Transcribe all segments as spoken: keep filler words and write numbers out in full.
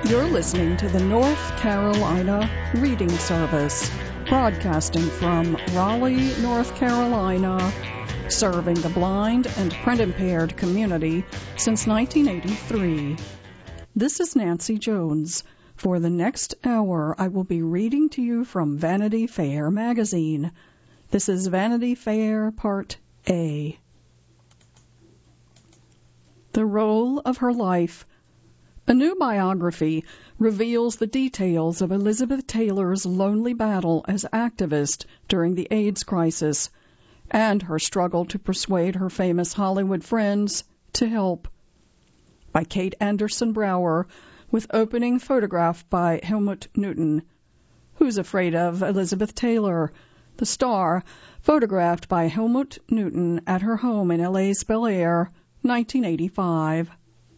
You're listening to the North Carolina Reading Service, broadcasting from Raleigh, North Carolina, serving the blind and print-impaired community since nineteen eighty-three. This is Nancy Jones. For the next hour, I will be reading to you from Vanity Fair magazine. This is Vanity Fair Part A. The Role of Her Life. A new biography reveals the details of Elizabeth Taylor's lonely battle as activist during the AIDS crisis and her struggle to persuade her famous Hollywood friends to help. By Kate Anderson Brower, with opening photograph by Helmut Newton. Who's Afraid of Elizabeth Taylor? The star, photographed by Helmut Newton at her home in L A's Bel Air, nineteen eighty-five.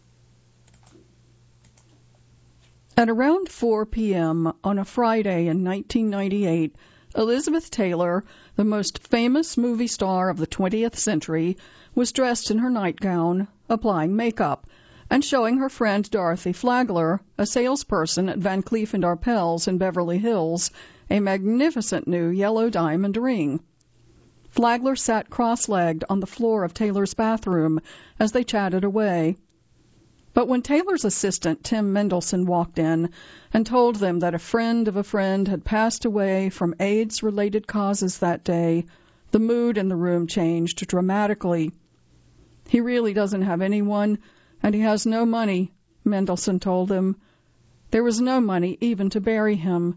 At around four p.m. on a Friday in nineteen ninety-eight, Elizabeth Taylor, the most famous movie star of the twentieth century, was dressed in her nightgown, applying makeup, and showing her friend Dorothy Flagler, a salesperson at Van Cleef and Arpels in Beverly Hills, a magnificent new yellow diamond ring. Flagler sat cross-legged on the floor of Taylor's bathroom as they chatted away. But when Taylor's assistant, Tim Mendelsohn, walked in and told them that a friend of a friend had passed away from AIDS-related causes that day, the mood in the room changed dramatically. He really doesn't have anyone, and he has no money, Mendelsohn told them. There was no money even to bury him.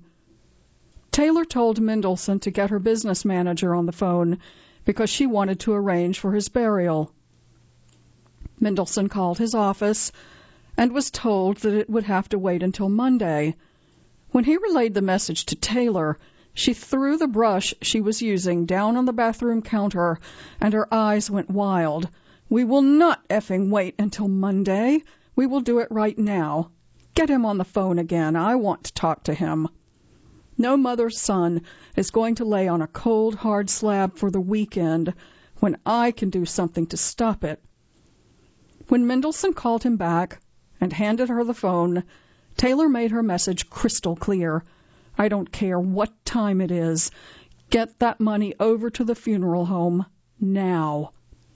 Taylor told Mendelsohn to get her business manager on the phone because she wanted to arrange for his burial. Mendelsohn called his office and was told that it would have to wait until Monday. When he relayed the message to Taylor, she threw the brush she was using down on the bathroom counter, and her eyes went wild. "We will not effing wait until Monday. We will do it right now. Get him on the phone again. I want to talk to him. No mother's son is going to lay on a cold, hard slab for the weekend when I can do something to stop it." When Mendelsohn called him back and handed her the phone, Taylor made her message crystal clear. "I don't care what time it is. Get that money over to the funeral home now."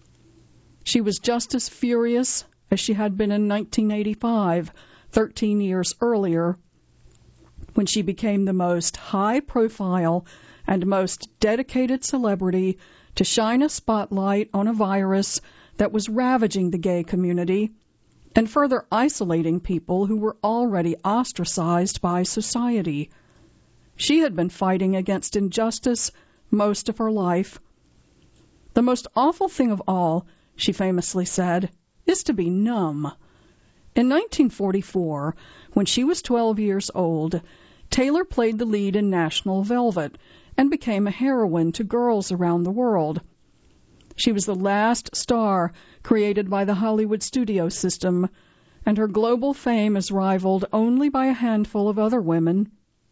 She was just as furious as she had been in nineteen eighty-five, thirteen years earlier, when she became the most high-profile and most dedicated celebrity to shine a spotlight on a virus that was ravaging the gay community and further isolating people who were already ostracized by society. She had been fighting against injustice most of her life. "The most awful thing of all," she famously said, "is to be numb." In nineteen forty-four, when she was twelve years old, Taylor played the lead in National Velvet and became a heroine to girls around the world. She was the last star created by the Hollywood studio system, and her global fame is rivaled only by a handful of other women: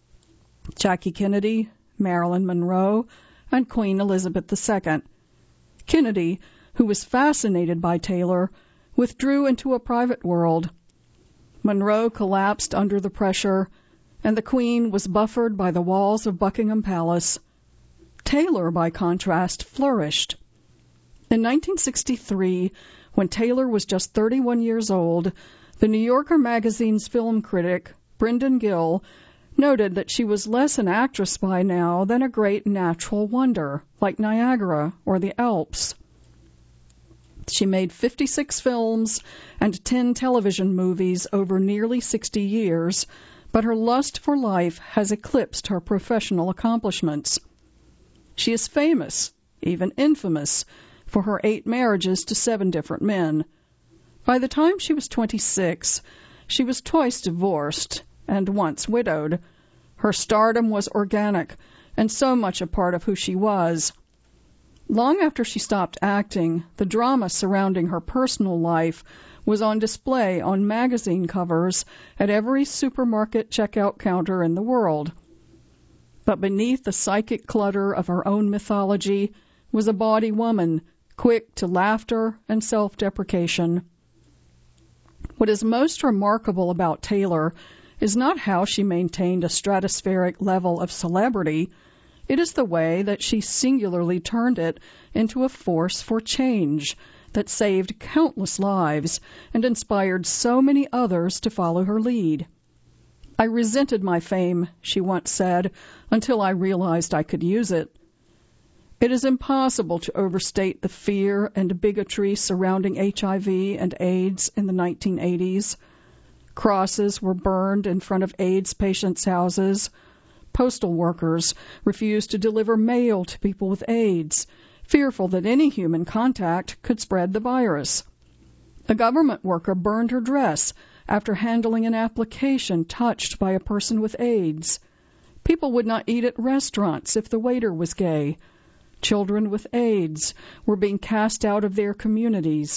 Jackie Kennedy, Marilyn Monroe, and Queen Elizabeth the Second. Kennedy, who was fascinated by Taylor, withdrew into a private world. Monroe collapsed under the pressure, and the Queen was buffered by the walls of Buckingham Palace. Taylor, by contrast, flourished. In nineteen sixty-three, when Taylor was just thirty-one years old, the New Yorker magazine's film critic, Brendan Gill, noted that she was less an actress by now than a great natural wonder, like Niagara or the Alps. She made fifty-six films and ten television movies over nearly sixty years, but her lust for life has eclipsed her professional accomplishments. She is famous, even infamous, for her eight marriages to seven different men. By the time she was twenty-six, she was twice divorced and once widowed. Her stardom was organic and so much a part of who she was. Long after she stopped acting, the drama surrounding her personal life was on display on magazine covers at every supermarket checkout counter in the world. But beneath the psychic clutter of her own mythology was a bawdy woman, quick to laughter and self-deprecation. What is most remarkable about Taylor is not how she maintained a stratospheric level of celebrity. It is the way that she singularly turned it into a force for change that saved countless lives and inspired so many others to follow her lead. I resented my fame, she once said, until I realized I could use it. It is impossible to overstate the fear and bigotry surrounding H I V and AIDS in the nineteen eighties. Crosses were burned in front of AIDS patients' houses. Postal workers refused to deliver mail to people with AIDS, fearful that any human contact could spread the virus. A government worker burned her dress after handling an application touched by a person with AIDS. People would not eat at restaurants if the waiter was gay. Children with AIDS were being cast out of their communities.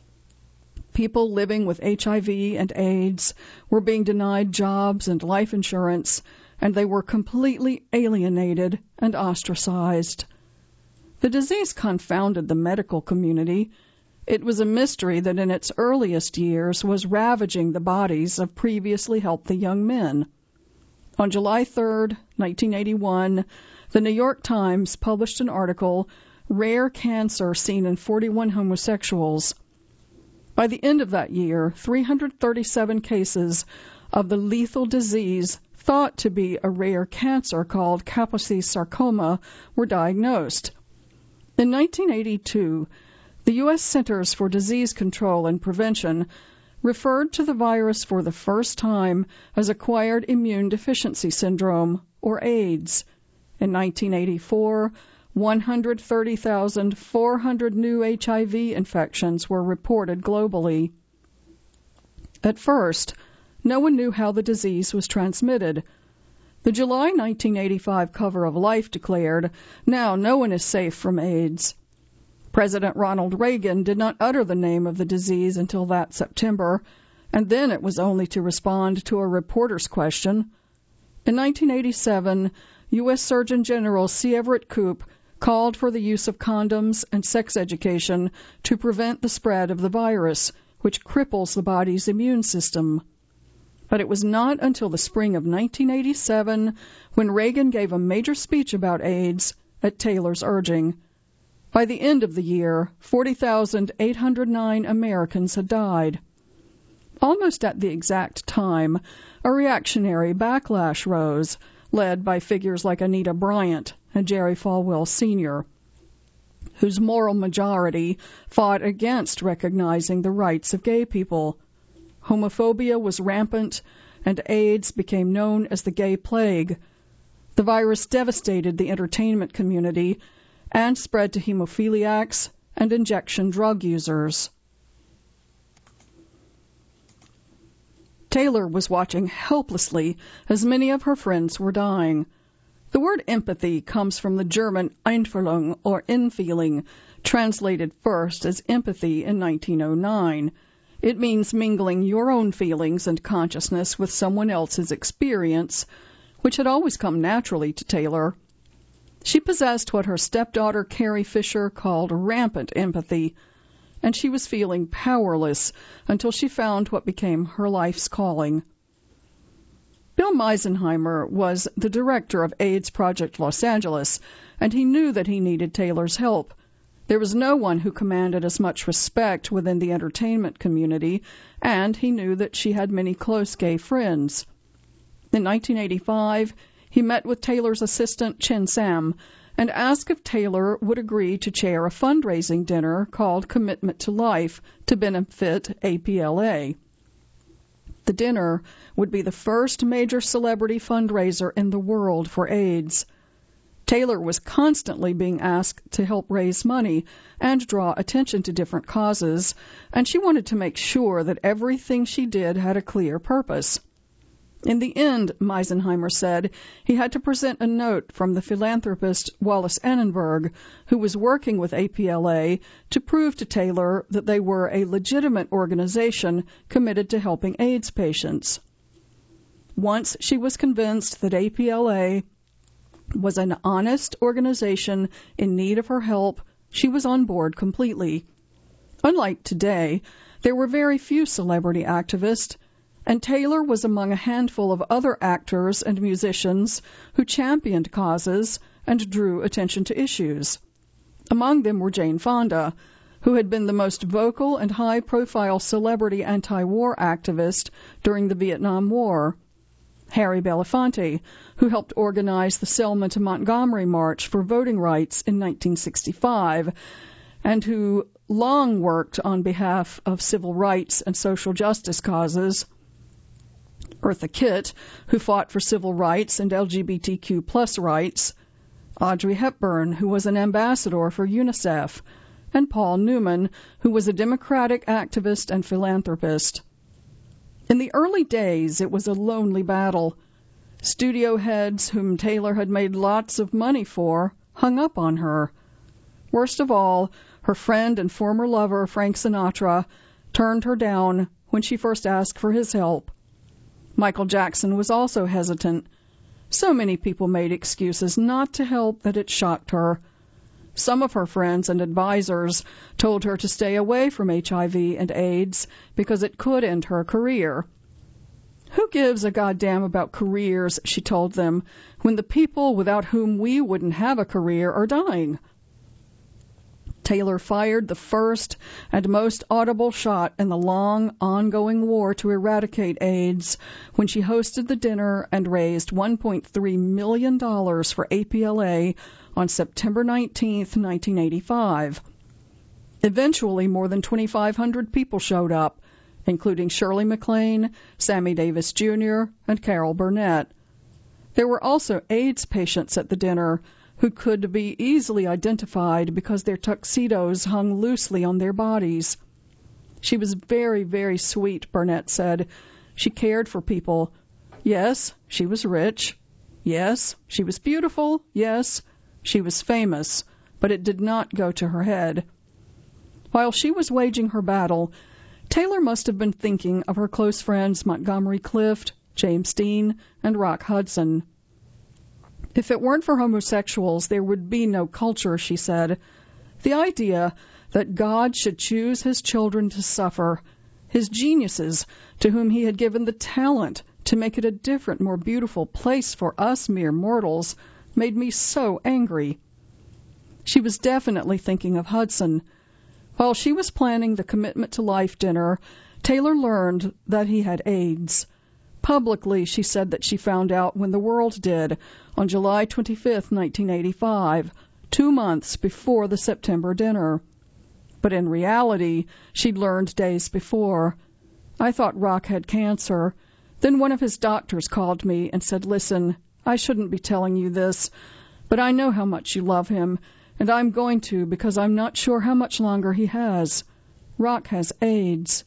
People living with H I V and AIDS were being denied jobs and life insurance, and they were completely alienated and ostracized. The disease confounded the medical community. It was a mystery that in its earliest years was ravaging the bodies of previously healthy young men. On July third, nineteen eighty-one, the New York Times published an article, Rare Cancer Seen in forty-one Homosexuals. By the end of that year, three hundred thirty-seven cases of the lethal disease thought to be a rare cancer called Kaposi sarcoma were diagnosed. In nineteen eighty-two, the U S Centers for Disease Control and Prevention referred to the virus for the first time as acquired immune deficiency syndrome, or AIDS. In nineteen eighty-four, one hundred thirty thousand four hundred new H I V infections were reported globally. At first, no one knew how the disease was transmitted. The July nineteen eighty-five cover of Life declared, "Now no one is safe from AIDS." President Ronald Reagan did not utter the name of the disease until that September, and then it was only to respond to a reporter's question. In nineteen eighty-seven, U S Surgeon General C. Everett Koop called for the use of condoms and sex education to prevent the spread of the virus, which cripples the body's immune system. But it was not until the spring of nineteen eighty-seven when Reagan gave a major speech about AIDS at Taylor's urging. By the end of the year, forty thousand eight hundred nine Americans had died. Almost at the exact time, a reactionary backlash rose, led by figures like Anita Bryant and Jerry Falwell Senior, whose moral majority fought against recognizing the rights of gay people. Homophobia was rampant, and AIDS became known as the gay plague. The virus devastated the entertainment community and spread to hemophiliacs and injection drug users. Taylor was watching helplessly as many of her friends were dying. The word empathy comes from the German Einfühlung, or infeeling, translated first as empathy in nineteen oh nine. It means mingling your own feelings and consciousness with someone else's experience, which had always come naturally to Taylor. She possessed what her stepdaughter Carrie Fisher called rampant empathy, and she was feeling powerless until she found what became her life's calling. Bill Meisenheimer was the director of AIDS Project Los Angeles, and he knew that he needed Taylor's help. There was no one who commanded as much respect within the entertainment community, and he knew that she had many close gay friends. In nineteen eighty-five, he met with Taylor's assistant, Chen Sam, and asked if Taylor would agree to chair a fundraising dinner called Commitment to Life to benefit A P L A. The dinner would be the first major celebrity fundraiser in the world for AIDS. Taylor was constantly being asked to help raise money and draw attention to different causes, and she wanted to make sure that everything she did had a clear purpose. In the end, Meisenheimer said, he had to present a note from the philanthropist Wallace Annenberg, who was working with A P L A, to prove to Taylor that they were a legitimate organization committed to helping AIDS patients. Once she was convinced that A P L A was an honest organization in need of her help, she was on board completely. Unlike today, there were very few celebrity activists, And Taylor was among a handful of other actors and musicians who championed causes and drew attention to issues. Among them were Jane Fonda, who had been the most vocal and high-profile celebrity anti-war activist during the Vietnam War, Harry Belafonte, who helped organize the Selma to Montgomery March for voting rights in nineteen sixty-five, and who long worked on behalf of civil rights and social justice causes, Eartha Kitt, who fought for civil rights and L G B T Q plus rights, Audrey Hepburn, who was an ambassador for UNICEF, and Paul Newman, who was a Democratic activist and philanthropist. In the early days, it was a lonely battle. Studio heads, whom Taylor had made lots of money for, hung up on her. Worst of all, her friend and former lover, Frank Sinatra, turned her down when she first asked for his help. Michael Jackson was also hesitant. So many people made excuses not to help that it shocked her. Some of her friends and advisors told her to stay away from H I V and AIDS because it could end her career. Who gives a goddamn about careers, she told them, when the people without whom we wouldn't have a career are dying? Taylor fired the first and most audible shot in the long, ongoing war to eradicate AIDS when she hosted the dinner and raised one point three million dollars for A P L A on September nineteenth, nineteen eighty-five. Eventually, more than twenty-five hundred people showed up, including Shirley MacLaine, Sammy Davis Junior, and Carol Burnett. There were also AIDS patients at the dinner who could be easily identified because their tuxedos hung loosely on their bodies. She was very, very sweet, Burnett said. She cared for people. Yes, she was rich. Yes, she was beautiful. Yes, she was famous, but it did not go to her head. While she was waging her battle, Taylor must have been thinking of her close friends Montgomery Clift, James Dean, and Rock Hudson. If it weren't for homosexuals, there would be no culture, she said. The idea that God should choose his children to suffer, his geniuses, to whom he had given the talent to make it a different, more beautiful place for us mere mortals, made me so angry. She was definitely thinking of Hudson. While she was planning the Commitment to Life dinner, Taylor learned that he had AIDS. Publicly, she said that she found out when the world did, on July twenty-fifth, nineteen eighty-five, two months before the September dinner. But in reality, she'd learned days before. I thought Rock had cancer. Then one of his doctors called me and said, "Listen, I shouldn't be telling you this, but I know how much you love him, and I'm going to because I'm not sure how much longer he has. Rock has AIDS."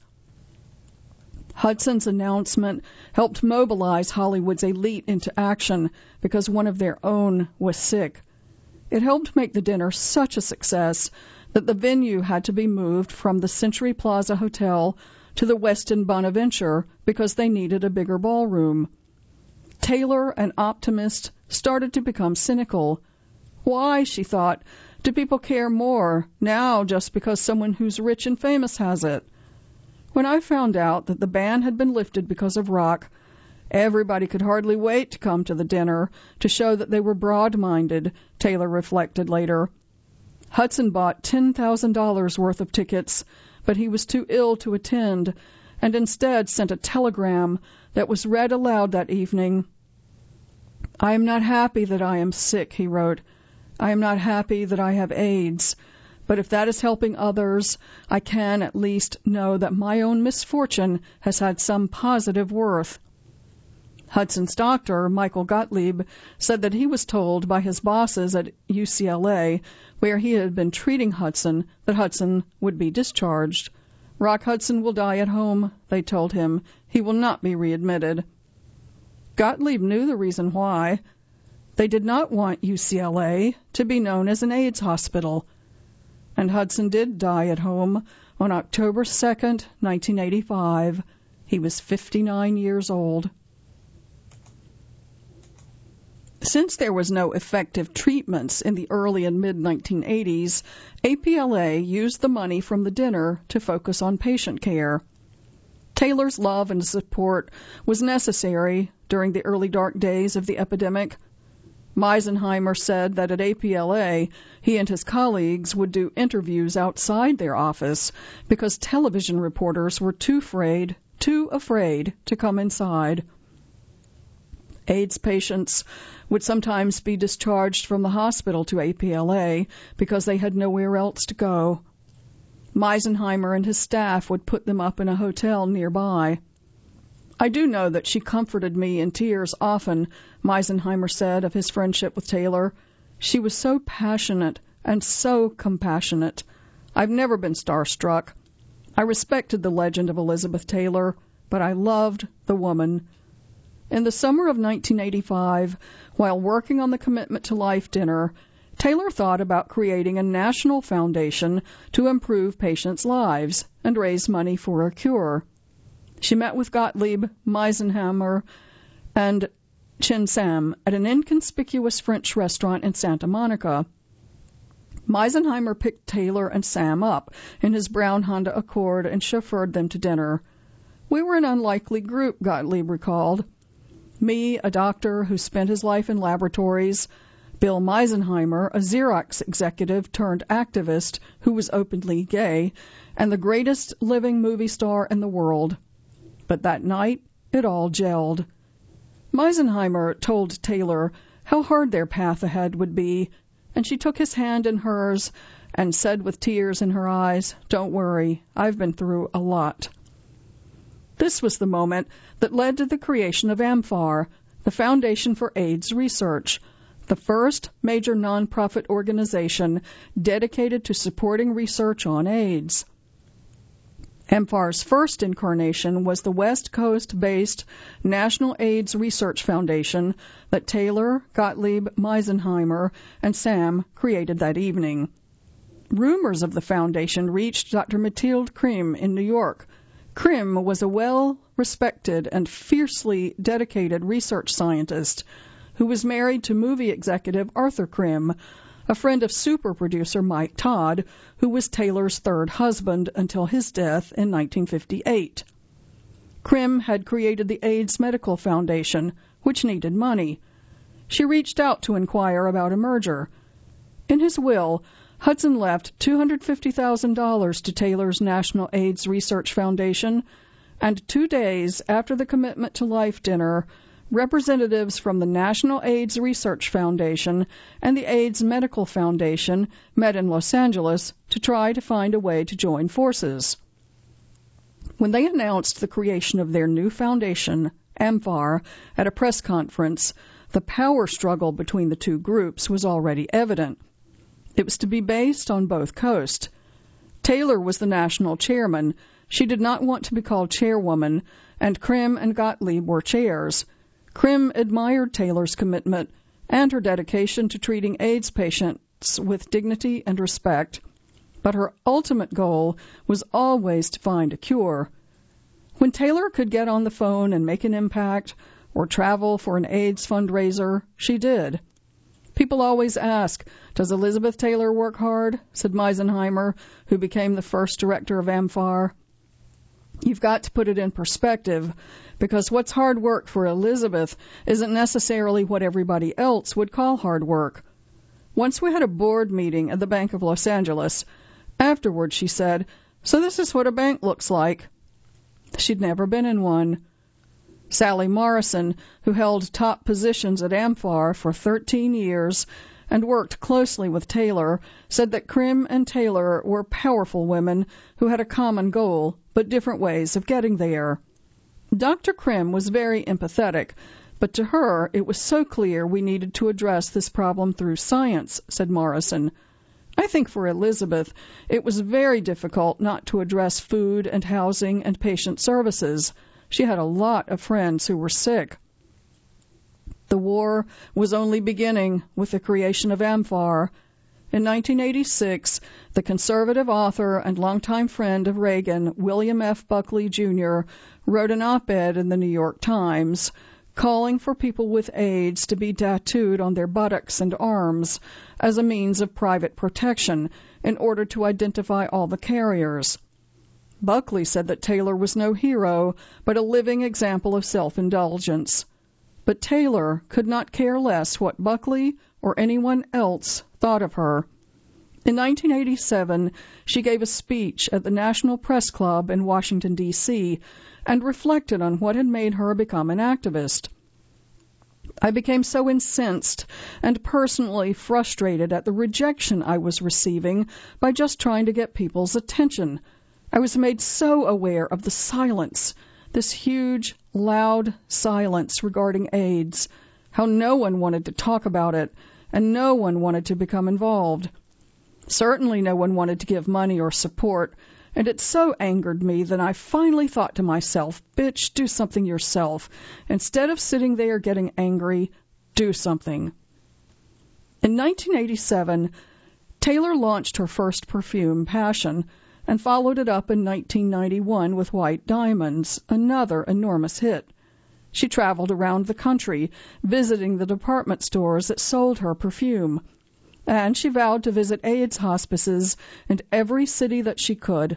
Hudson's announcement helped mobilize Hollywood's elite into action because one of their own was sick. It helped make the dinner such a success that the venue had to be moved from the Century Plaza Hotel to the Westin Bonaventure because they needed a bigger ballroom. Taylor, an optimist, started to become cynical. Why, she thought, do people care more now just because someone who's rich and famous has it? When I found out that the ban had been lifted because of Rock, everybody could hardly wait to come to the dinner to show that they were broad-minded, Taylor reflected later. Hudson bought ten thousand dollars worth of tickets, but he was too ill to attend, and instead sent a telegram that was read aloud that evening. "I am not happy that I am sick," he wrote. "I am not happy that I have AIDS. But if that is helping others, I can at least know that my own misfortune has had some positive worth." Hudson's doctor, Michael Gottlieb, said that he was told by his bosses at U C L A, where he had been treating Hudson, that Hudson would be discharged. "Rock Hudson will die at home," they told him. "He will not be readmitted." Gottlieb knew the reason why. They did not want U C L A to be known as an AIDS hospital. And Hudson did die at home on October second, nineteen eighty-five. He was fifty-nine years old. Since there was no effective treatments in the early and mid nineteen eighties, A P L A used the money from the dinner to focus on patient care. Taylor's love and support was necessary during the early dark days of the epidemic. Meisenheimer said that at A P L A, he and his colleagues would do interviews outside their office because television reporters were too afraid, too afraid to come inside. AIDS patients would sometimes be discharged from the hospital to A P L A because they had nowhere else to go. Meisenheimer and his staff would put them up in a hotel nearby. I do know that she comforted me in tears often, Meisenheimer said of his friendship with Taylor. She was so passionate and so compassionate. I've never been starstruck. I respected the legend of Elizabeth Taylor, but I loved the woman. In the summer of nineteen eighty-five, while working on the Commitment to Life dinner, Taylor thought about creating a national foundation to improve patients' lives and raise money for a cure. She met with Gottlieb, Meisenheimer, and Chen Sam at an inconspicuous French restaurant in Santa Monica. Meisenheimer picked Taylor and Sam up in his brown Honda Accord and chauffeured them to dinner. We were an unlikely group, Gottlieb recalled. Me, a doctor who spent his life in laboratories, Bill Meisenheimer, a Xerox executive turned activist who was openly gay, and the greatest living movie star in the world. But that night, it all gelled. Meisenheimer told Taylor how hard their path ahead would be, and she took his hand in hers and said with tears in her eyes, "Don't worry, I've been through a lot." This was the moment that led to the creation of AMFAR, the Foundation for AIDS Research, the first major nonprofit organization dedicated to supporting research on AIDS. AMFAR's first incarnation was the West Coast-based National AIDS Research Foundation that Taylor, Gottlieb, Meisenheimer, and Sam created that evening. Rumors of the foundation reached Doctor Mathilde Krim in New York. Krim was a well-respected and fiercely dedicated research scientist who was married to movie executive Arthur Krim, a friend of super producer Mike Todd, who was Taylor's third husband until his death in nineteen fifty-eight. Krim had created the AIDS Medical Foundation, which needed money. She reached out to inquire about a merger. In his will, Hudson left two hundred fifty thousand dollars to Taylor's National AIDS Research Foundation, and two days after the Commitment to Life dinner, representatives from the National AIDS Research Foundation and the AIDS Medical Foundation met in Los Angeles to try to find a way to join forces. When they announced the creation of their new foundation, AMFAR, at a press conference, the power struggle between the two groups was already evident. It was to be based on both coasts. Taylor was the national chairman. She did not want to be called chairwoman, and Krim and Gottlieb were chairs. Krim admired Taylor's commitment and her dedication to treating AIDS patients with dignity and respect, but her ultimate goal was always to find a cure. When Taylor could get on the phone and make an impact or travel for an AIDS fundraiser, she did. People always ask, "Does Elizabeth Taylor work hard?" said Meisenheimer, who became the first director of AMFAR. You've got to put it in perspective, because what's hard work for Elizabeth isn't necessarily what everybody else would call hard work. Once we had a board meeting at the Bank of Los Angeles. Afterward, she said, "So this is what a bank looks like." She'd never been in one. Sally Morrison, who held top positions at AMFAR for thirteen years and worked closely with Taylor, said that Krim and Taylor were powerful women who had a common goal, but different ways of getting there. Doctor Krim was very empathetic, but to her it was so clear we needed to address this problem through science, said Morrison. I think for Elizabeth it was very difficult not to address food and housing and patient services. She had a lot of friends who were sick. The war was only beginning with the creation of AMFAR. In nineteen eighty-six, the conservative author and longtime friend of Reagan, William F. Buckley, Junior, wrote an op-ed in the New York Times calling for people with AIDS to be tattooed on their buttocks and arms as a means of private protection in order to identify all the carriers. Buckley said that Taylor was no hero, but a living example of self-indulgence. But Taylor could not care less what Buckley or anyone else thought of her. In nineteen eighty-seven, she gave a speech at the National Press Club in Washington, D C, and reflected on what had made her become an activist. I became so incensed and personally frustrated at the rejection I was receiving by just trying to get people's attention. I was made so aware of the silence, this huge, loud silence regarding AIDS, how no one wanted to talk about it, and no one wanted to become involved. Certainly no one wanted to give money or support, and it so angered me that I finally thought to myself, bitch, do something yourself. Instead of sitting there getting angry, do something. In nineteen eighty-seven, Taylor launched her first perfume, Passion, and followed it up in nineteen ninety-one with White Diamonds, another enormous hit. She traveled around the country, visiting the department stores that sold her perfume, and she vowed to visit AIDS hospices in every city that she could.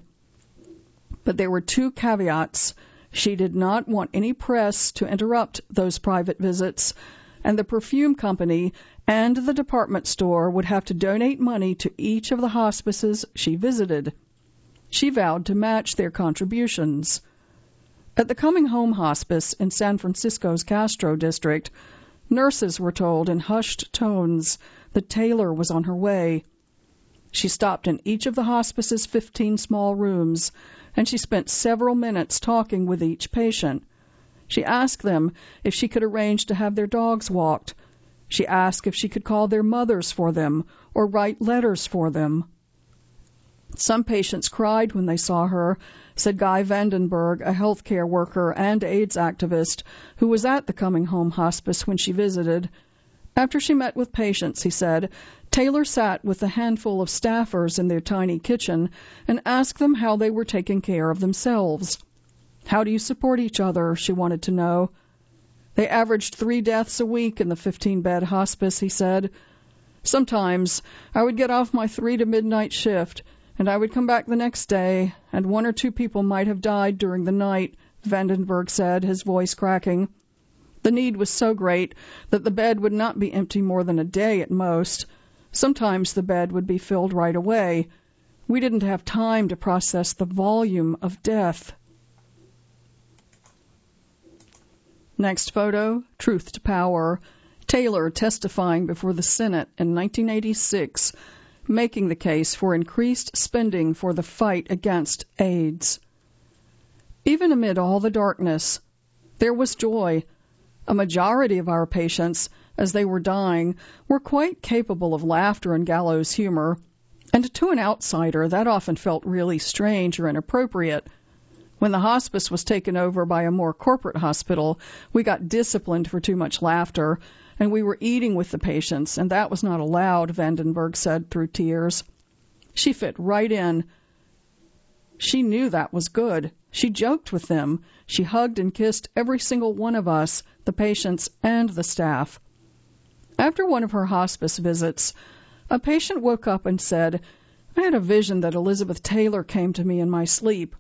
But there were two caveats. She did not want any press to interrupt those private visits, and the perfume company and the department store would have to donate money to each of the hospices she visited. She vowed to match their contributions. At the Coming Home Hospice in San Francisco's Castro district, nurses were told in hushed tones that Taylor was on her way. She stopped in each of the hospice's fifteen small rooms, and she spent several minutes talking with each patient. She asked them if she could arrange to have their dogs walked. She asked if she could call their mothers for them or write letters for them. Some patients cried when they saw her, said Guy Vandenberg, a healthcare worker and AIDS activist who was at the Coming Home Hospice when she visited. After she met with patients, he said, Taylor sat with a handful of staffers in their tiny kitchen and asked them how they were taking care of themselves. How do you support each other? She wanted to know. They averaged three deaths a week in the fifteen-bed hospice, he said. Sometimes I would get off my three to midnight shift, and I would come back the next day, and one or two people might have died during the night, Vandenberg said, his voice cracking. The need was so great that the bed would not be empty more than a day at most. Sometimes the bed would be filled right away. We didn't have time to process the volume of death. Next photo, Truth to Power. Taylor testifying before the Senate in nineteen eighty-six, making the case for increased spending for the fight against AIDS. Even amid all the darkness, there was joy. A majority of our patients, as they were dying, were quite capable of laughter and gallows humor, and to an outsider that often felt really strange or inappropriate. When the hospice was taken over by a more corporate hospital, we got disciplined for too much laughter, and we were eating with the patients, and that was not allowed, Vandenberg said through tears. She fit right in. She knew that was good. She joked with them. She hugged and kissed every single one of us, the patients and the staff. After one of her hospice visits, a patient woke up and said, I had a vision that Elizabeth Taylor came to me in my sleep.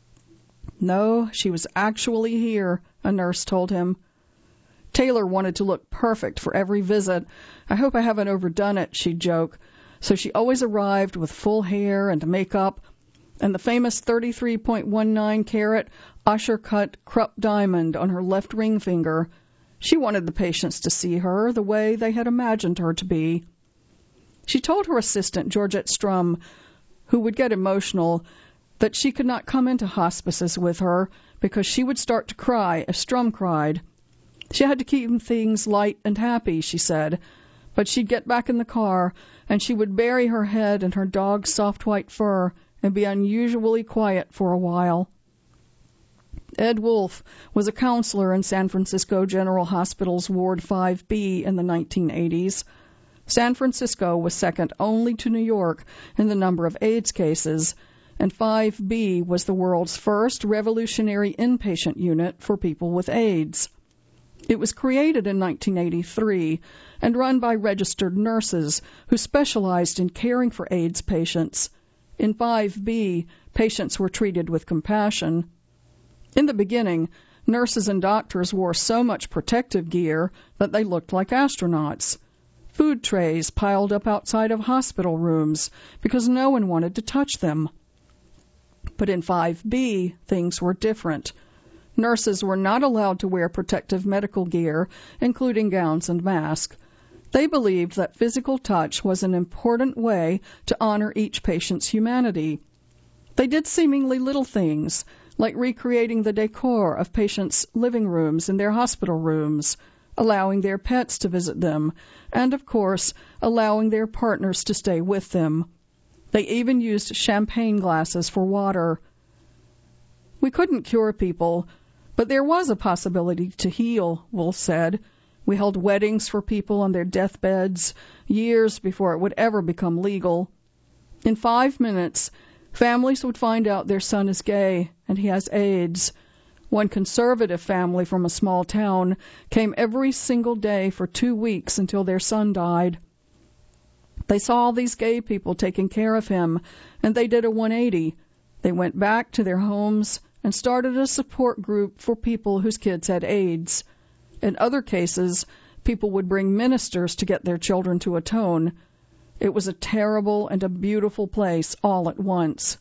No, she was actually here, a nurse told him. Taylor wanted to look perfect for every visit. I hope I haven't overdone it, she'd joke. So she always arrived with full hair and makeup, and the famous thirty-three point one nine carat Usher-cut Krupp diamond on her left ring finger. She wanted the patients to see her the way they had imagined her to be. She told her assistant, Georgette Strum, who would get emotional, that she could not come into hospices with her because she would start to cry as Strum cried. She had to keep things light and happy, she said, but she'd get back in the car and she would bury her head in her dog's soft white fur and be unusually quiet for a while. Ed Wolf was a counselor in San Francisco General Hospital's Ward five B in the nineteen eighties. San Francisco was second only to New York in the number of AIDS cases, and five B was the world's first revolutionary inpatient unit for people with AIDS. It was created in nineteen eighty-three and run by registered nurses who specialized in caring for AIDS patients. In five B, patients were treated with compassion. In the beginning, nurses and doctors wore so much protective gear that they looked like astronauts. Food trays piled up outside of hospital rooms because no one wanted to touch them. But in five B, things were different. Nurses were not allowed to wear protective medical gear, including gowns and masks. They believed that physical touch was an important way to honor each patient's humanity. They did seemingly little things, like recreating the decor of patients' living rooms in their hospital rooms, allowing their pets to visit them, and, of course, allowing their partners to stay with them. They even used champagne glasses for water. We couldn't cure people, but there was a possibility to heal, Wolf said. We held weddings for people on their deathbeds, years before it would ever become legal. In five minutes, families would find out their son is gay and he has AIDS. One conservative family from a small town came every single day for two weeks until their son died. They saw all these gay people taking care of him, and they did a one eighty. They went back to their homes and started a support group for people whose kids had AIDS. In other cases, people would bring ministers to get their children to atone. It was a terrible and a beautiful place all at once.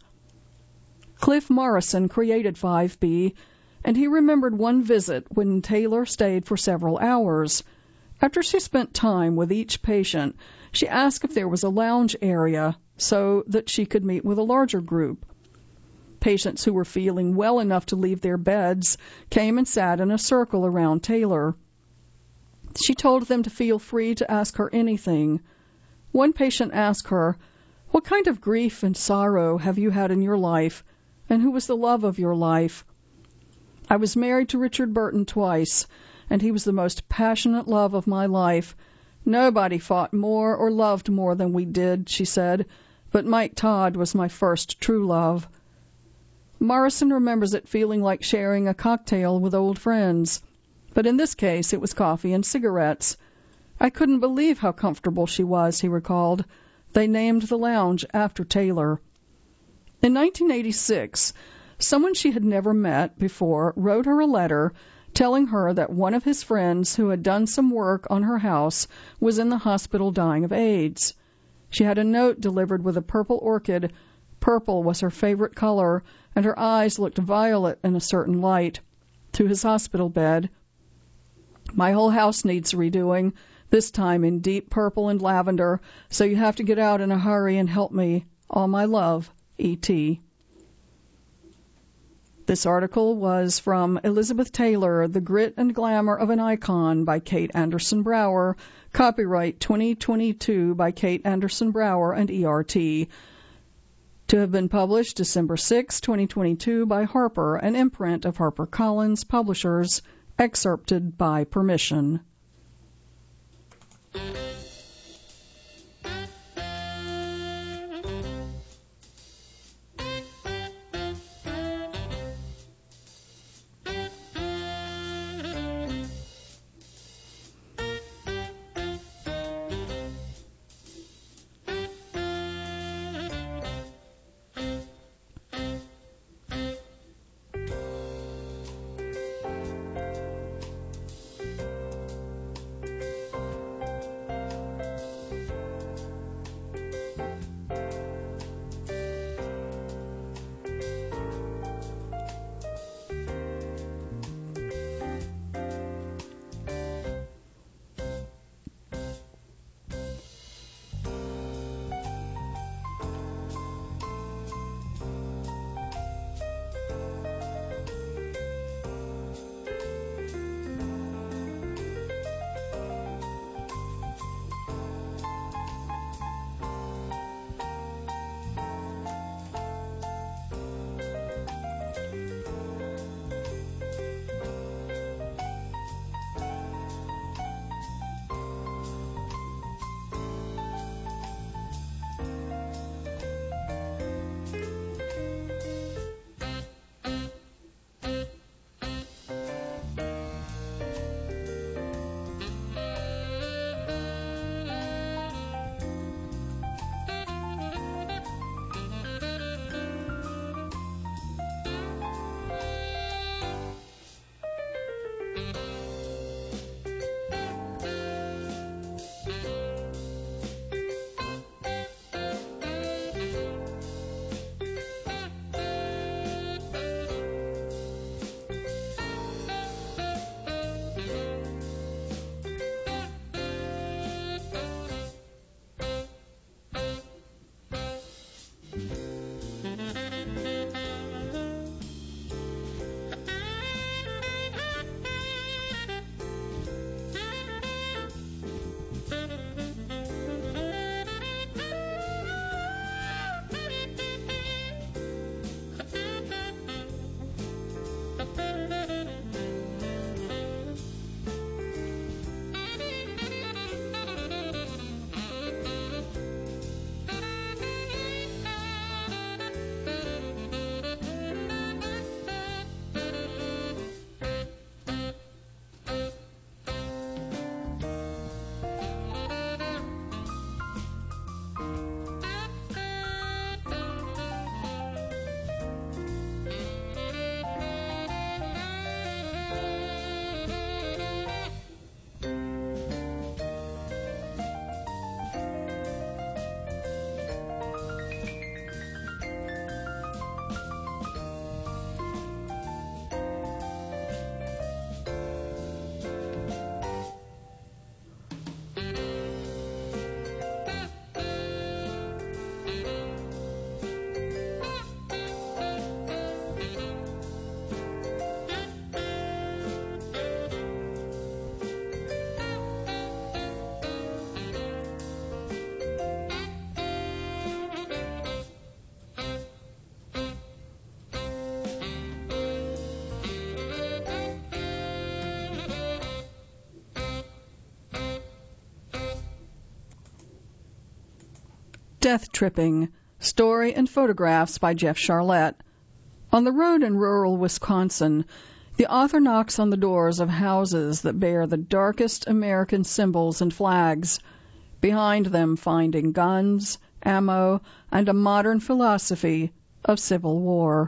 Cliff Morrison created five B, and he remembered one visit when Taylor stayed for several hours. After she spent time with each patient, she asked if there was a lounge area so that she could meet with a larger group. Patients who were feeling well enough to leave their beds came and sat in a circle around Taylor. She told them to feel free to ask her anything. One patient asked her, "What kind of grief and sorrow have you had in your life, and who was the love of your life?" "I was married to Richard Burton twice, and he was the most passionate love of my life. Nobody fought more or loved more than we did," she said, "but Mike Todd was my first true love." Morrison remembers it feeling like sharing a cocktail with old friends, but in this case it was coffee and cigarettes. "I couldn't believe how comfortable she was," he recalled. They named the lounge after Taylor. In nineteen eighty-six, someone she had never met before wrote her a letter telling her that one of his friends who had done some work on her house was in the hospital dying of AIDS. She had a note delivered with a purple orchid. Purple was her favorite color, and her eyes looked violet in a certain light. To his hospital bed. "My whole house needs redoing, this time in deep purple and lavender, so you have to get out in a hurry and help me. All my love, E T" This article was from Elizabeth Taylor, The Grit and Glamour of an Icon by Kate Anderson Brower, copyright twenty twenty-two by Kate Anderson Brower and E R T. To have been published December sixth, twenty twenty-two by Harper, an imprint of HarperCollins Publishers, excerpted by permission. Death Tripping, story and photographs by Jeff Charlotte. On the road in rural Wisconsin, the author knocks on the doors of houses that bear the darkest American symbols and flags, behind them finding guns, ammo, and a modern philosophy of civil war.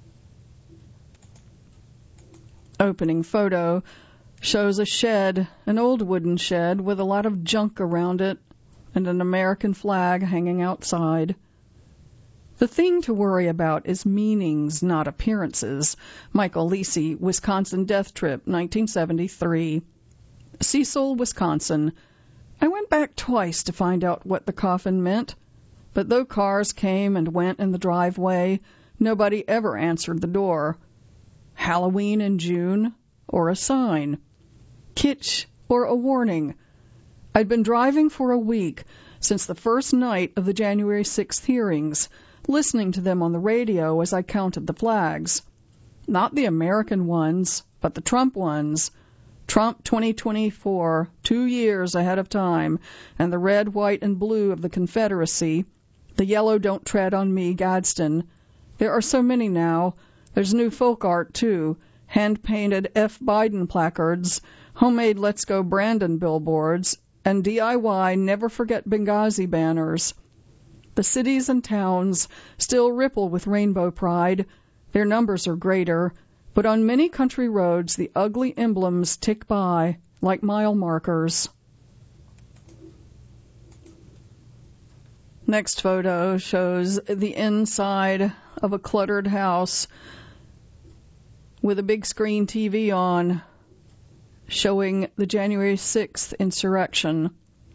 Opening photo shows a shed, an old wooden shed with a lot of junk around it and an American flag hanging outside. The thing to worry about is meanings, not appearances. Michael Lisi, Wisconsin Death Trip, nineteen seventy-three. Cecil, Wisconsin. I went back twice to find out what the coffin meant, but though cars came and went in the driveway, nobody ever answered the door. Halloween in June, or a sign. Kitsch, or a warning. I'd been driving for a week, since the first night of the January sixth hearings, listening to them on the radio as I counted the flags. Not the American ones, but the Trump ones. Trump twenty twenty-four, two years ahead of time, and the red, white, and blue of the Confederacy, the yellow Don't Tread on Me Gadsden. There are so many now. There's new folk art, too. Hand-painted F. Biden placards, homemade Let's Go Brandon billboards, and D I Y Never Forget Benghazi banners. The cities and towns still ripple with rainbow pride. Their numbers are greater, but on many country roads the ugly emblems tick by like mile markers. Next photo shows the inside of a cluttered house with a big screen T V on, showing the January sixth insurrection.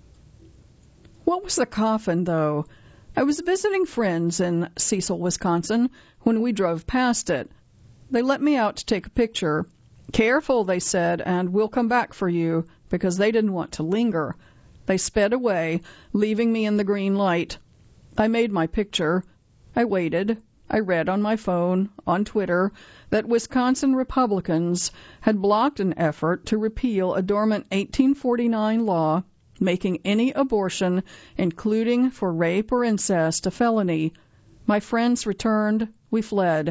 What was the coffin, though? I was visiting friends in Cecil, Wisconsin, when we drove past it. They let me out to take a picture. Careful, they said, and we'll come back for you, because they didn't want to linger. They sped away, leaving me in the green light. I made my picture. I waited. I read on my phone, on Twitter, that Wisconsin Republicans had blocked an effort to repeal a dormant eighteen forty-nine law making any abortion, including for rape or incest, a felony. My friends returned. We fled.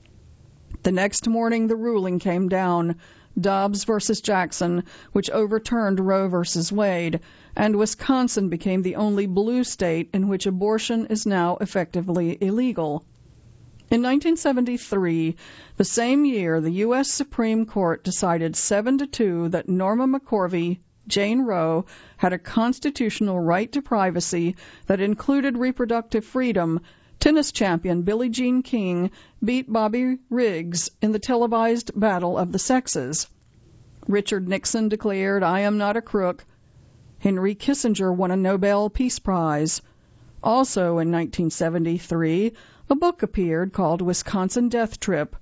The next morning, the ruling came down, Dobbs versus Jackson, which overturned Roe versus Wade, and Wisconsin became the only blue state in which abortion is now effectively illegal. In nineteen seventy-three, the same year, the U S Supreme Court decided seven to two that Norma McCorvey, Jane Roe, had a constitutional right to privacy that included reproductive freedom. Tennis champion Billie Jean King beat Bobby Riggs in the televised Battle of the Sexes. Richard Nixon declared, "I am not a crook." Henry Kissinger won a Nobel Peace Prize. Also in nineteen seventy-three, a book appeared called Wisconsin Death Trip.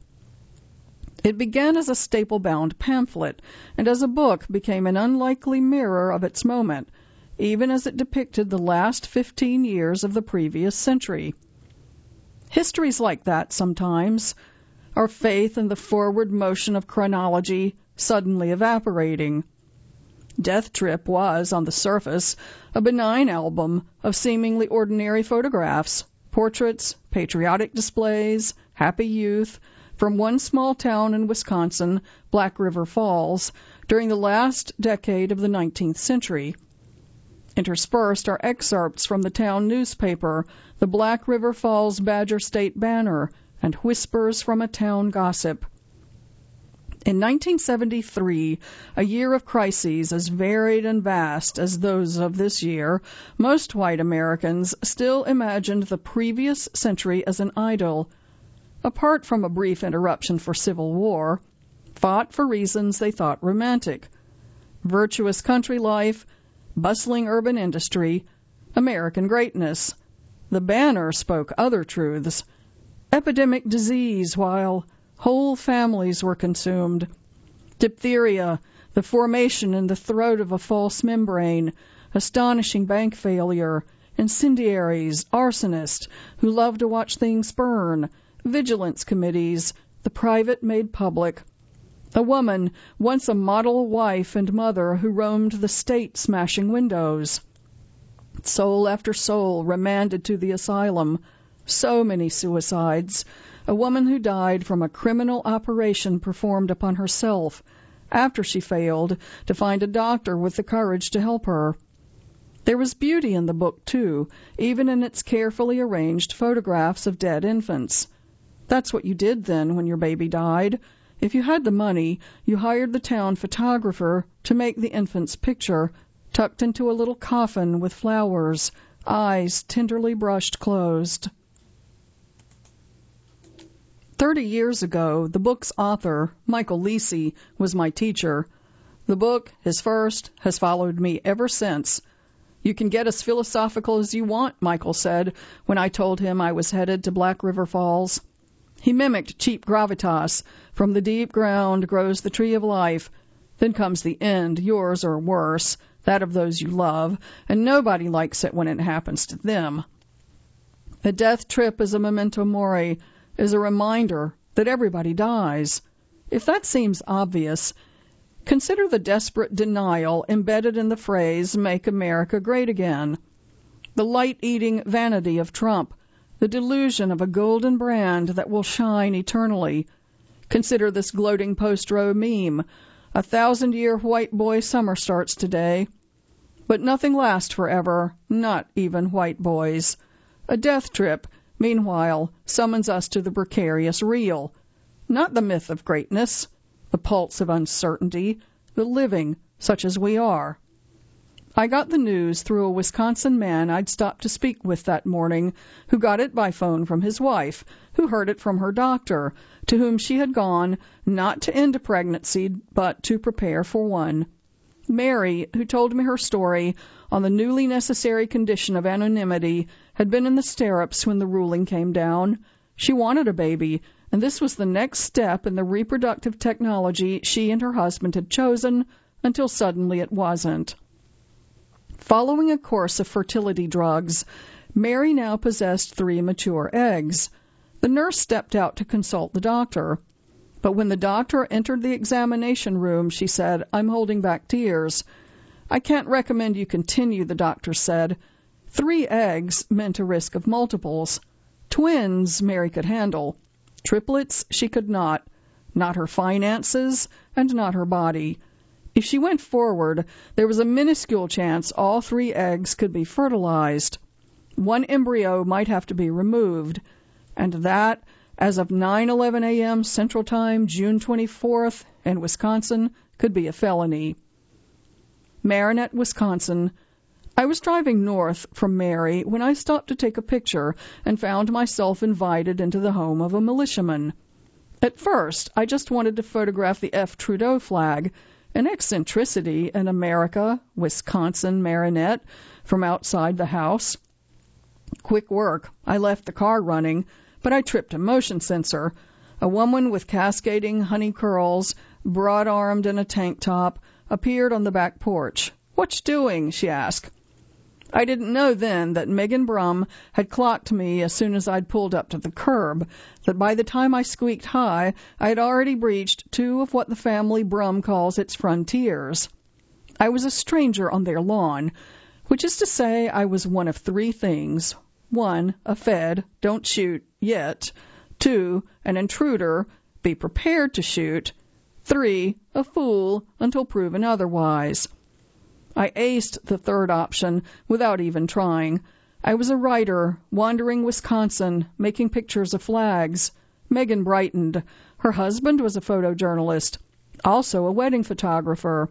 It began as a staple-bound pamphlet, and as a book became an unlikely mirror of its moment, even as it depicted the last fifteen years of the previous century. Histories like that sometimes, our faith in the forward motion of chronology suddenly evaporating. Death Trip was, on the surface, a benign album of seemingly ordinary photographs, portraits, patriotic displays, happy youth, from one small town in Wisconsin, Black River Falls, during the last decade of the nineteenth century. Interspersed are excerpts from the town newspaper, the Black River Falls Badger State Banner, and whispers from a town gossip. In nineteen seventy-three, a year of crises as varied and vast as those of this year, most white Americans still imagined the previous century as an idyll. Apart from a brief interruption for civil war, fought for reasons they thought romantic. Virtuous country life, bustling urban industry, American greatness. The banner spoke other truths. Epidemic disease while whole families were consumed. Diphtheria, the formation in the throat of a false membrane, astonishing bank failure, incendiaries, arsonists who love to watch things burn, vigilance committees, the private made public. A woman, once a model wife and mother, who roamed the state smashing windows. Soul after soul remanded to the asylum. So many suicides. A woman who died from a criminal operation performed upon herself after she failed to find a doctor with the courage to help her. There was beauty in the book, too, even in its carefully arranged photographs of dead infants. That's what you did then when your baby died. If you had the money, you hired the town photographer to make the infant's picture, tucked into a little coffin with flowers, eyes tenderly brushed closed. Thirty years ago, the book's author, Michael Lisi, was my teacher. The book, his first, has followed me ever since. You can get as philosophical as you want, Michael said, when I told him I was headed to Black River Falls. He mimicked cheap gravitas. From the deep ground grows the tree of life. Then comes the end, yours or worse, that of those you love, and nobody likes it when it happens to them. A death trip is a memento mori, is a reminder that everybody dies. If that seems obvious, consider the desperate denial embedded in the phrase, "Make America Great Again." The light-eating vanity of Trump, the delusion of a golden brand that will shine eternally. Consider this gloating post-row meme. A thousand-year white boy summer starts today. But nothing lasts forever, not even white boys. A death trip, meanwhile, summons us to the precarious real. Not the myth of greatness, the pulse of uncertainty, the living, such as we are. I got the news through a Wisconsin man I'd stopped to speak with that morning, who got it by phone from his wife, who heard it from her doctor, to whom she had gone not to end a pregnancy, but to prepare for one. Mary, who told me her story on the newly necessary condition of anonymity, had been in the stirrups when the ruling came down. She wanted a baby, and this was the next step in the reproductive technology she and her husband had chosen, until suddenly it wasn't. Following a course of fertility drugs, Mary now possessed three mature eggs. The nurse stepped out to consult the doctor. But when the doctor entered the examination room, she said, "I'm holding back tears." "I can't recommend you continue," the doctor said. Three eggs meant a risk of multiples. Twins Mary could handle. Triplets she could not. Not her finances and not her body. If she went forward, there was a minuscule chance all three eggs could be fertilized. One embryo might have to be removed, and that, as of nine eleven a.m. Central Time, June twenty-fourth, in Wisconsin, could be a felony. Marinette, Wisconsin. I was driving north from Mary when I stopped to take a picture and found myself invited into the home of a militiaman. At first, I just wanted to photograph the F. Trudeau flag, an eccentricity in America, Wisconsin, Marinette, from outside the house. Quick work. I left the car running, but I tripped a motion sensor. A woman with cascading honey curls, broad-armed in a tank top, appeared on the back porch. "What you doing?" she asked. I didn't know then that Megan Brum had clocked me as soon as I'd pulled up to the curb, that by the time I squeaked hi, I had already breached two of what the family Brum calls its frontiers. I was a stranger on their lawn, which is to say I was one of three things. One, a Fed, don't shoot, yet. Two, an intruder, be prepared to shoot. Three, a fool, until proven otherwise. I aced the third option without even trying. I was a writer, wandering Wisconsin, making pictures of flags. Megan brightened. Her husband was a photojournalist, also a wedding photographer.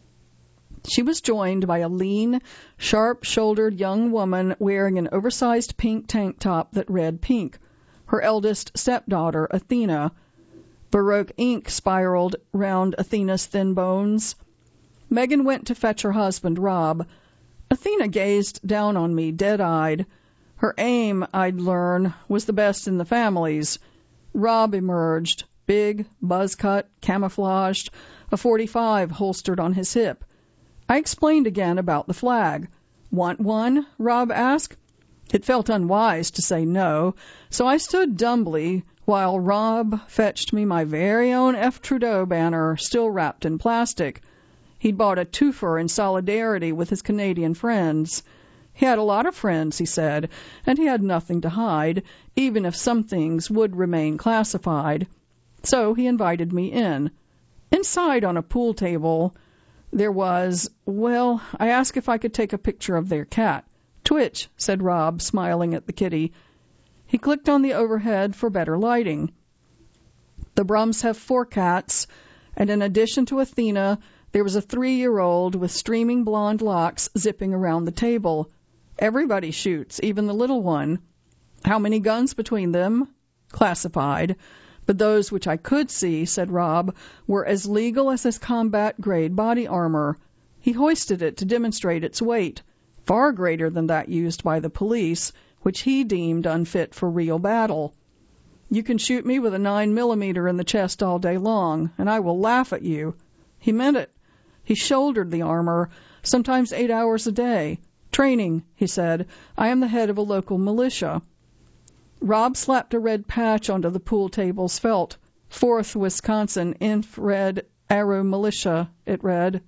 She was joined by a lean, sharp-shouldered young woman wearing an oversized pink tank top that read pink, her eldest stepdaughter, Athena. Baroque ink spiraled round Athena's thin bones. Megan went to fetch her husband, Rob. Athena gazed down on me, dead-eyed. Her aim, I'd learn, was the best in the families. Rob emerged, big, buzz-cut, camouflaged, a forty-five holstered on his hip. I explained again about the flag. "Want one?" Rob asked. It felt unwise to say no, so I stood dumbly while Rob fetched me my very own F. Trudeau banner, still wrapped in plastic. He'd bought a twofer in solidarity with his Canadian friends. He had a lot of friends, he said, and he had nothing to hide, even if some things would remain classified. So he invited me in. Inside on a pool table, there was, well, I asked if I could take a picture of their cat. Twitch, said Rob, smiling at the kitty. He clicked on the overhead for better lighting. The Brums have four cats, and in addition to Athena, there was a three-year-old with streaming blonde locks zipping around the table. Everybody shoots, even the little one. How many guns between them? Classified. But those which I could see, said Rob, were as legal as his combat-grade body armor. He hoisted it to demonstrate its weight, far greater than that used by the police, which he deemed unfit for real battle. You can shoot me with a nine millimeter in the chest all day long, and I will laugh at you. He meant it. He shouldered the armor, sometimes eight hours a day. Training, he said. I am the head of a local militia. Rob slapped a red patch onto the pool table's felt. Fourth Wisconsin Infrared Aero Militia, it read.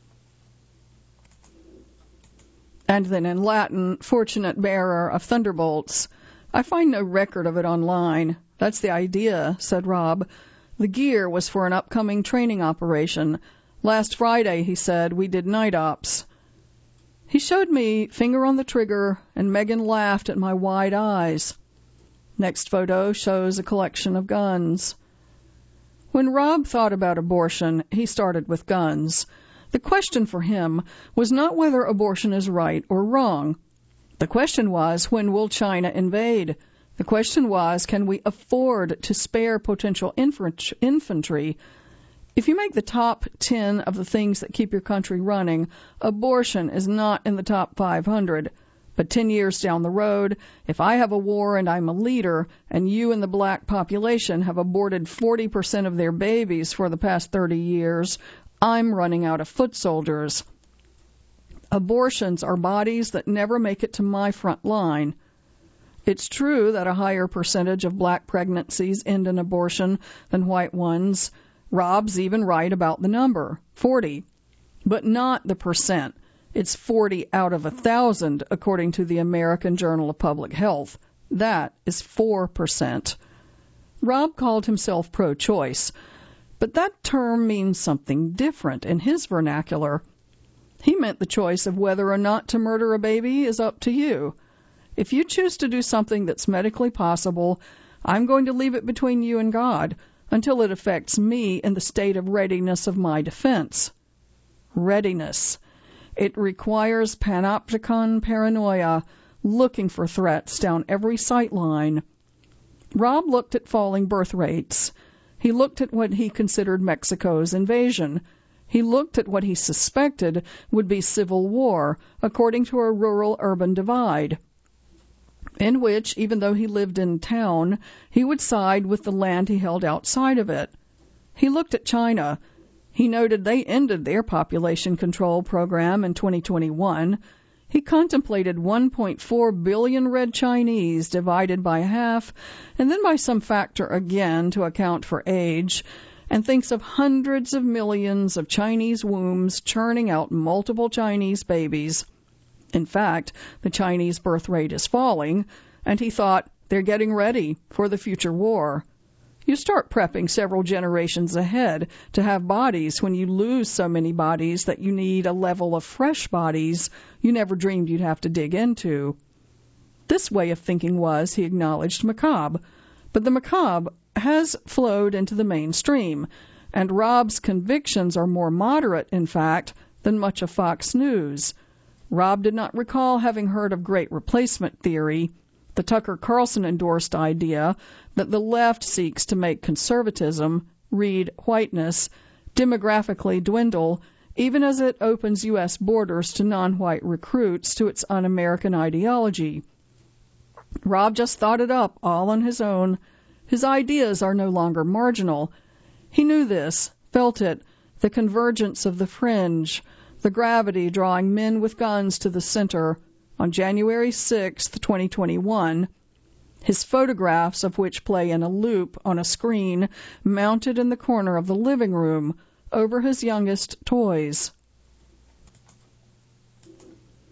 And then in Latin, fortunate bearer of thunderbolts. I find no record of it online. That's the idea, said Rob. The gear was for an upcoming training operation. Last Friday, he said, we did night ops. He showed me finger on the trigger, and Megan laughed at my wide eyes. Next photo shows a collection of guns. When Rob thought about abortion, he started with guns. The question for him was not whether abortion is right or wrong. The question was, when will China invade? The question was, can we afford to spare potential infantry? If you make the top ten of the things that keep your country running, abortion is not in the top five hundred. But ten years down the road, if I have a war and I'm a leader, and you and the black population have aborted forty percent of their babies for the past thirty years, I'm running out of foot soldiers. Abortions are bodies that never make it to my front line. It's true that a higher percentage of black pregnancies end in abortion than white ones. Rob's even right about the number, forty. But not the percent. It's forty out of a thousand, according to the American Journal of Public Health. That is four percent. Rob called himself pro-choice, but that term means something different in his vernacular. He meant the choice of whether or not to murder a baby is up to you. If you choose to do something that's medically possible, I'm going to leave it between you and God until it affects me in the state of readiness of my defense. Readiness. It requires panopticon paranoia, looking for threats down every sight line. Rob looked at falling birth rates. He looked at what he considered Mexico's invasion. He looked at what he suspected would be civil war, according to a rural-urban divide, in which, even though he lived in town, he would side with the land he held outside of it. He looked at China. He noted they ended their population control program in twenty twenty-one. He contemplated one point four billion red Chinese divided by half, and then by some factor again to account for age, and thinks of hundreds of millions of Chinese wombs churning out multiple Chinese babies. In fact, the Chinese birth rate is falling, and he thought they're getting ready for the future war. You start prepping several generations ahead to have bodies when you lose so many bodies that you need a level of fresh bodies you never dreamed you'd have to dig into. This way of thinking was, he acknowledged, macabre, but the macabre has flowed into the mainstream, and Rob's convictions are more moderate, in fact, than much of Fox News. Rob did not recall having heard of great replacement theory, the Tucker Carlson endorsed idea that the left seeks to make conservatism, read whiteness, demographically dwindle, even as it opens U S borders to non-white recruits to its un-American ideology. Rob just thought it up all on his own. His ideas are no longer marginal. He knew this, felt it, the convergence of the fringe, the gravity drawing men with guns to the center. On January sixth, twenty twenty-one, his photographs of which play in a loop on a screen mounted in the corner of the living room over his youngest toys.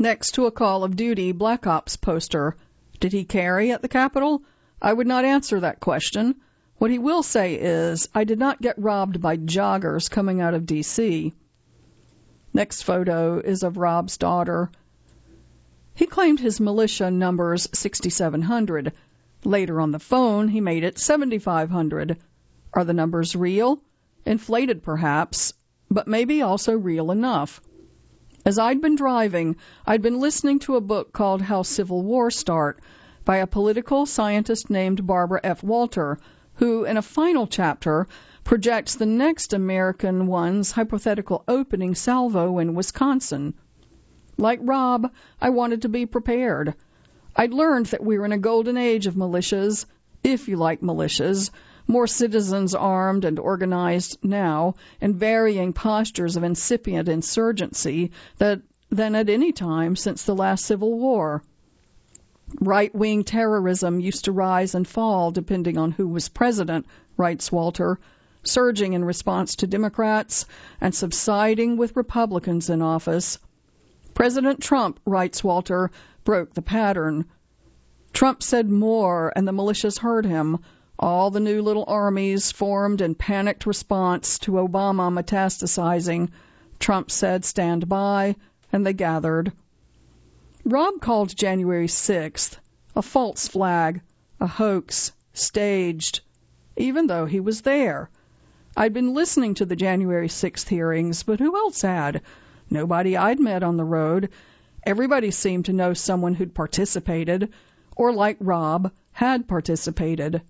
next to a Call of Duty Black Ops poster. Did he carry at the Capitol? I would not answer that question. What he will say is, I did not get robbed by joggers coming out of D C Next photo is of Rob's daughter. He claimed his militia numbers sixty-seven hundred. Later on the phone, he made it seventy-five hundred. Are the numbers real? Inflated, perhaps, but maybe also real enough. As I'd been driving, I'd been listening to a book called How Civil Wars Start by a political scientist named Barbara F. Walter, who, in a final chapter, projects the next American one's hypothetical opening salvo in Wisconsin. Like Rob, I wanted to be prepared. I'd learned that we were in a golden age of militias, if you like militias, more citizens armed and organized now, in varying postures of incipient insurgency that, than at any time since the last Civil War. Right-wing terrorism used to rise and fall depending on who was president, writes Walter, surging in response to Democrats and subsiding with Republicans in office. President Trump, writes Walter, broke the pattern. Trump said more, and the militias heard him. All the new little armies formed in panicked response to Obama metastasizing. Trump said, stand by, and they gathered. Rob called January sixth a false flag, a hoax, staged, even though he was there. I'd been listening to the January sixth hearings, but who else had? Nobody I'd met on the road. Everybody seemed to know someone who'd participated, or like Rob, had participated.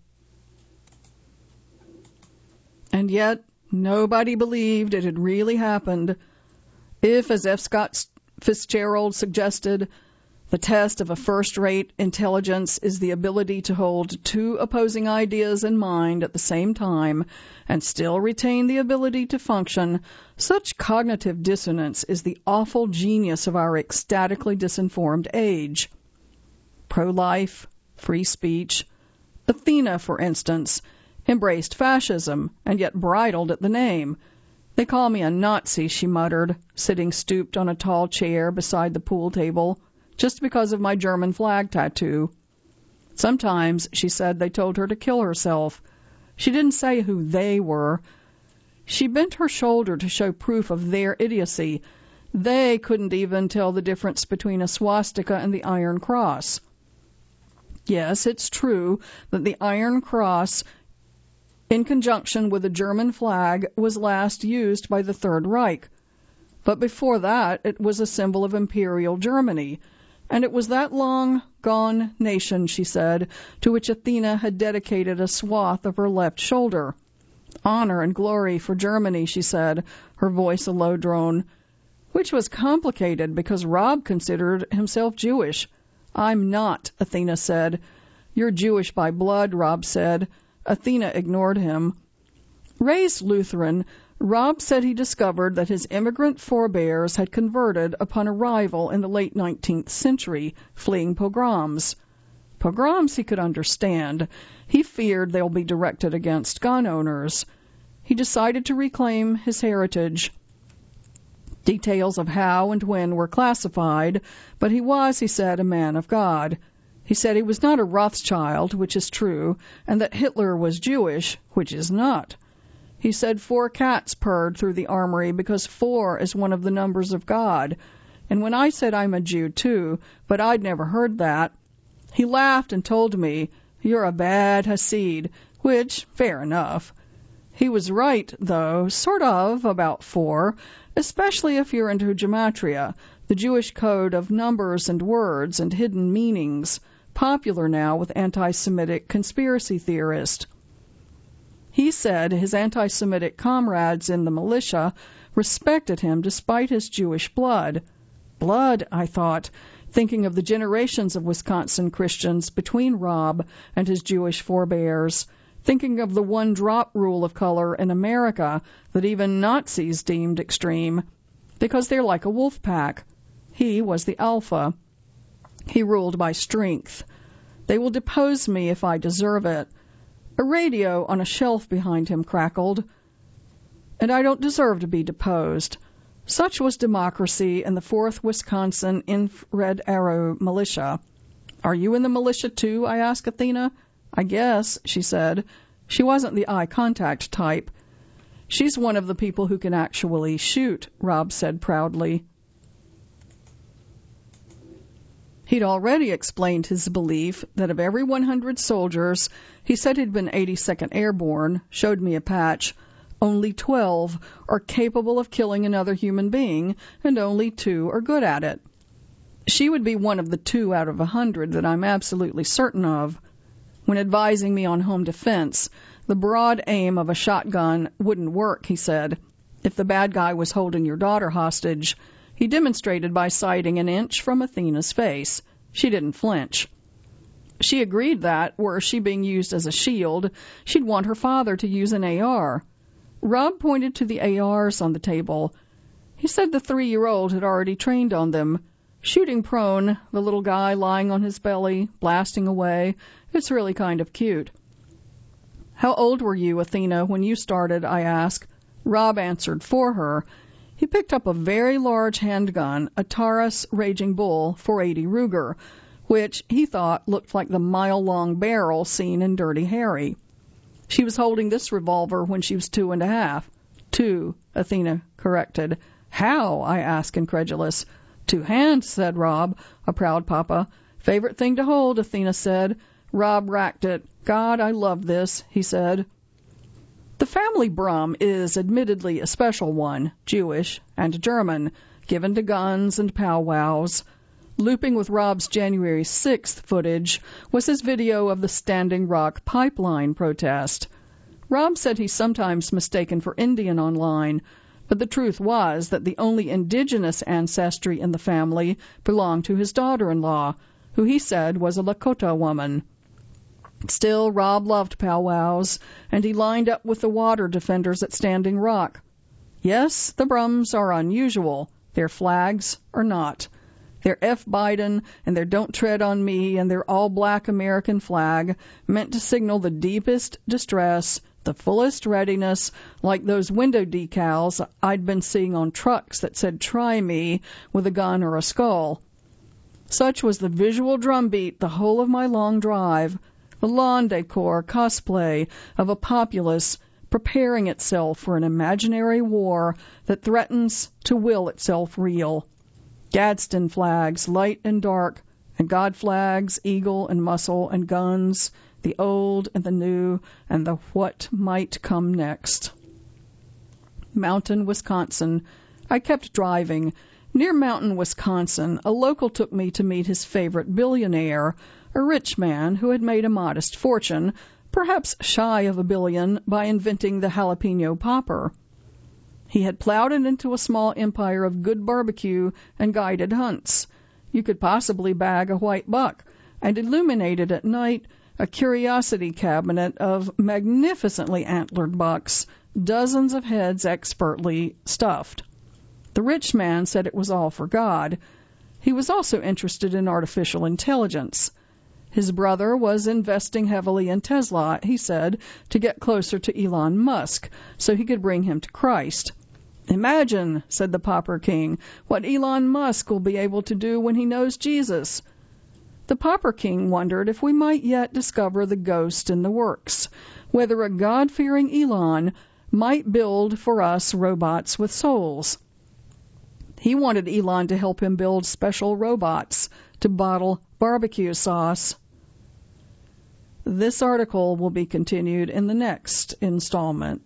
And yet, nobody believed it had really happened. If, as F. Scott Fitzgerald suggested, the test of a first-rate intelligence is the ability to hold two opposing ideas in mind at the same time and still retain the ability to function, such cognitive dissonance is the awful genius of our ecstatically disinformed age. Pro-life, free speech. Athena, for instance, embraced fascism and yet bridled at the name. They call me a Nazi, she muttered, sitting stooped on a tall chair beside the pool table, just because of my German flag tattoo. Sometimes, she said, they told her to kill herself. She didn't say who they were. She bent her shoulder to show proof of their idiocy. They couldn't even tell the difference between a swastika and the Iron Cross. Yes, it's true that the Iron Cross, in conjunction with the German flag, was last used by the Third Reich. But before that, it was a symbol of Imperial Germany, and it was that long-gone nation, she said, to which Athena had dedicated a swath of her left shoulder. Honor and glory for Germany, she said, her voice a low drone, which was complicated because Rob considered himself Jewish. I'm not, Athena said. You're Jewish by blood, Rob said. Athena ignored him. Raised Lutheran, Rob said he discovered that his immigrant forebears had converted upon arrival in the late nineteenth century, fleeing pogroms. Pogroms he could understand. He feared they'll be directed against gun owners. He decided to reclaim his heritage. Details of how and when were classified, but he was, he said, a man of God. He said he was not a Rothschild, which is true, and that Hitler was Jewish, which is not. He said four cats purred through the armory because four is one of the numbers of God. And when I said I'm a Jew too, but I'd never heard that, he laughed and told me, you're a bad Hasid, which, fair enough. He was right, though, sort of, about four, especially if you're into gematria, the Jewish code of numbers and words and hidden meanings, popular now with anti-Semitic conspiracy theorists. He said his anti-Semitic comrades in the militia respected him despite his Jewish blood. Blood, I thought, thinking of the generations of Wisconsin Christians between Rob and his Jewish forebears, thinking of the one-drop rule of color in America that even Nazis deemed extreme, because they're like a wolf pack. He was the alpha. He ruled by strength. They will depose me if I deserve it. A radio on a shelf behind him crackled. And I don't deserve to be deposed. Such was democracy in the fourth Wisconsin Infrared Arrow Militia. "Are you in the militia, too?" I asked Athena. "I guess," she said. She wasn't the eye contact type. "She's one of the people who can actually shoot," Rob said proudly. He'd already explained his belief that of every one hundred soldiers, he said he'd been eighty-second Airborne, showed me a patch, only twelve are capable of killing another human being, and only two are good at it. She would be one of the two out of a hundred that I'm absolutely certain of. When advising me on home defense, the broad aim of a shotgun wouldn't work, he said. If the bad guy was holding your daughter hostage, he demonstrated by sighting an inch from Athena's face. She didn't flinch. She agreed that, were she being used as a shield, she'd want her father to use an A R. Rob pointed to the A Rs on the table. He said the three-year-old had already trained on them. Shooting prone, the little guy lying on his belly, blasting away. It's really kind of cute. "How old were you, Athena, when you started?" I asked. Rob answered for her. He picked up a very large handgun, a Taurus Raging Bull four eighty Ruger, which he thought looked like the mile-long barrel seen in Dirty Harry. She was holding this revolver when she was two and a half. Two, Athena corrected. "How?" I asked, incredulous. "Two hands," said Rob, a proud papa. "Favorite thing to hold," Athena said. Rob racked it. "God, I love this," he said. The family Brum is admittedly a special one, Jewish and German, given to guns and powwows. Looping with Rob's January sixth footage was his video of the Standing Rock pipeline protest. Rob said he's sometimes mistaken for Indian online, but the truth was that the only indigenous ancestry in the family belonged to his daughter-in-law, who he said was a Lakota woman. Still, Rob loved powwows, and he lined up with the water defenders at Standing Rock. Yes, the Brums are unusual. Their flags are not. Their F. Biden and their Don't Tread on Me and their all-black American flag meant to signal the deepest distress, the fullest readiness, like those window decals I'd been seeing on trucks that said, "Try me," with a gun or a skull. Such was the visual drumbeat the whole of my long drive, the lawn decor cosplay of a populace preparing itself for an imaginary war that threatens to will itself real. Gadsden flags, light and dark, and God flags, eagle and muscle and guns, the old and the new, and the what might come next. Mountain, Wisconsin. I kept driving. Near Mountain, Wisconsin, a local took me to meet his favorite billionaire, a rich man who had made a modest fortune, perhaps shy of a billion, by inventing the jalapeno popper. He had plowed it into a small empire of good barbecue and guided hunts. You could possibly bag a white buck, and illuminated at night a curiosity cabinet of magnificently antlered bucks, dozens of heads expertly stuffed. The rich man said it was all for God. He was also interested in artificial intelligence. His brother was investing heavily in Tesla, he said, to get closer to Elon Musk, so he could bring him to Christ. "Imagine," said the Popper King, "what Elon Musk will be able to do when he knows Jesus." The Popper King wondered if we might yet discover the ghost in the works, whether a God-fearing Elon might build for us robots with souls. He wanted Elon to help him build special robots to bottle barbecue sauce. This article will be continued in the next installment.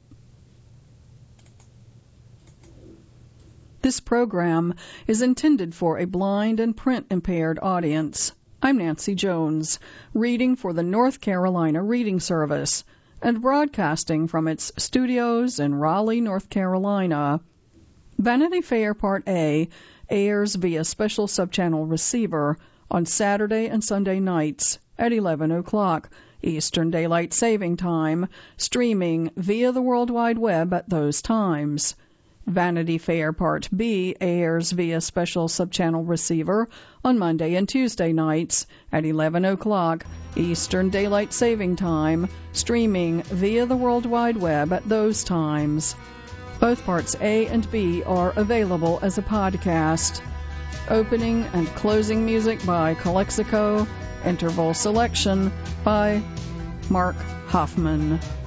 This program is intended for a blind and print-impaired audience. I'm Nancy Jones, reading for the North Carolina Reading Service and broadcasting from its studios in Raleigh, North Carolina. Vanity Fair Part A airs via special subchannel receiver on Saturday and Sunday nights at eleven o'clock Eastern Daylight Saving Time, streaming via the World Wide Web at those times. Vanity Fair Part B airs via special subchannel receiver on Monday and Tuesday nights at eleven o'clock Eastern Daylight Saving Time, streaming via the World Wide Web at those times. Both parts A and B are available as a podcast. Opening and closing music by Calexico. Interval selection by Mark Hoffman.